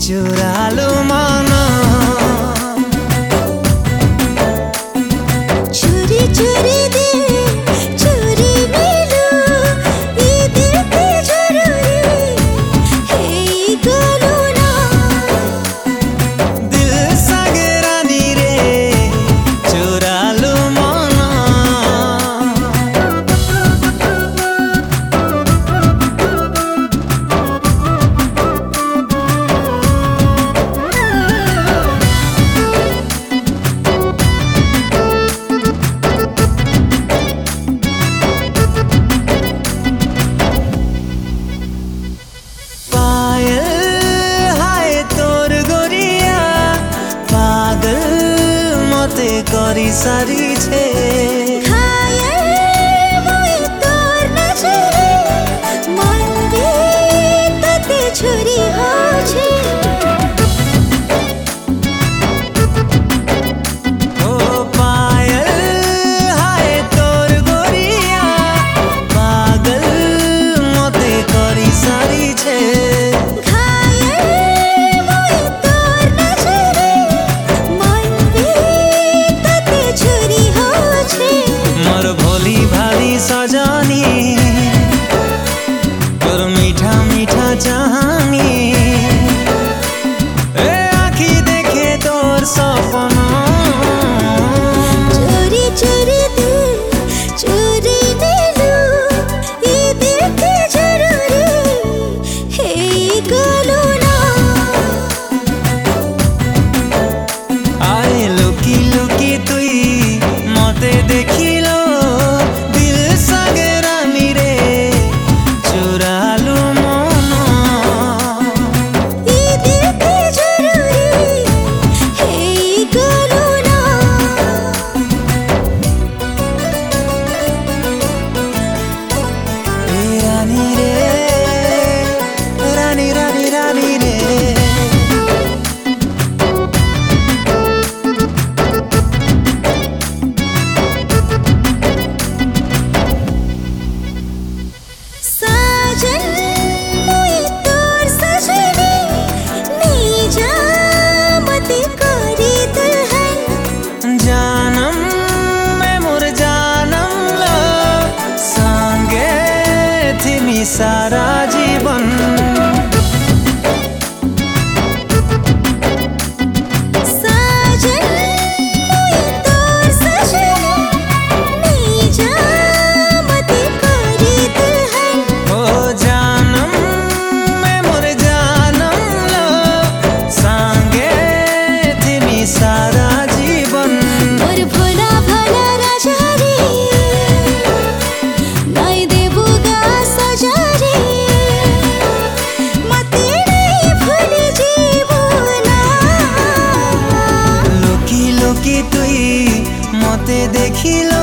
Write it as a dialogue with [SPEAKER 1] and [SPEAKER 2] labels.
[SPEAKER 1] चुरालो मन
[SPEAKER 2] चोरी चोरी दे चोरी मिलो ये दिल के जरूरी है गलो ना
[SPEAKER 1] दिल संगे रानी रे चुरालो मन करी सारी छे
[SPEAKER 2] घायल मोए तोर नजरे मन भी तते छुरी हो छे
[SPEAKER 1] ओ पायल हाय तोर गोरिया पागल मते करी सारी छे सजानी तोर मीठा मीठा चाहनी ए आँखी देखे तोर सपना
[SPEAKER 2] चोरी चोरी दिल चोरी दिलो ये दिल के जरूरी है गलो ना
[SPEAKER 1] आए लुकी लुकी तुई मते देखिलो सारा जीवन
[SPEAKER 2] साजन मोए तोर सजनी नहीं जा मते करी दुल्हन
[SPEAKER 1] ओ जानम मैं मोर जानम लो संगे थिमी सारा जीवन
[SPEAKER 2] मोर भोला भोला राजा रे नहीं देबुगा सजा
[SPEAKER 1] तुई मते देखिल